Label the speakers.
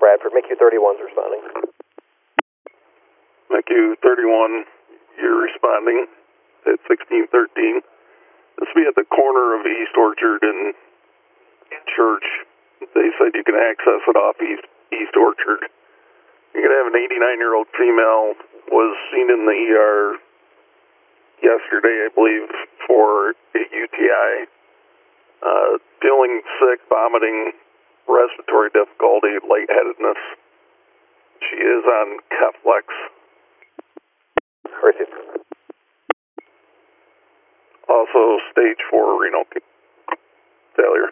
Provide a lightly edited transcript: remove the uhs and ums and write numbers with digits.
Speaker 1: Bradford. MiQ-31's responding.
Speaker 2: MiQ-31, you're responding at 1613. This will be at the corner of East Orchard and Church. They said you can access it off East Orchard. You're going to have an 89-year-old female was seen in the ER yesterday, I believe, for a UTI. Feeling sick, vomiting, respiratory difficulty, lightheadedness. She is on Keflex.
Speaker 1: Received.
Speaker 2: Also, stage 4 renal failure.